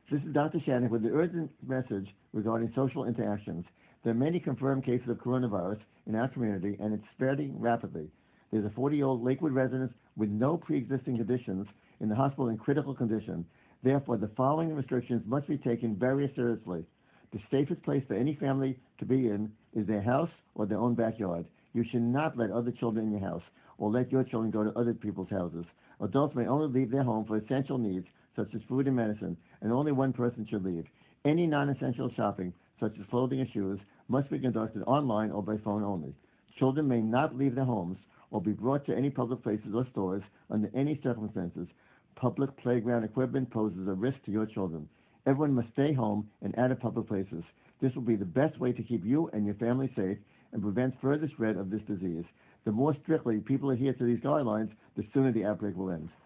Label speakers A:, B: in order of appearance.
A: This is Dr. Shannon with the urgent message regarding social interactions. There are many confirmed cases of coronavirus in our community, and it's spreading rapidly. There's a 40-year-old Lakewood resident with no pre-existing conditions in the hospital in critical condition. Therefore, the following restrictions must be taken very seriously. The safest place for any family to be in is their house or their own backyard. You should not let other children in your house or let your children go to other people's houses. Adults may only leave their home for essential needs, such as food and medicine, and only one person should leave. Any non-essential shopping, such as clothing and shoes, must be conducted online or by phone only. Children may not leave their homes or be brought to any public places or stores under any circumstances. Public playground equipment poses a risk to your children. Everyone must stay home and out of public places. This will be the best way to keep you and your family safe and prevent further spread of this disease. The more strictly people adhere to these guidelines, the sooner the outbreak will end.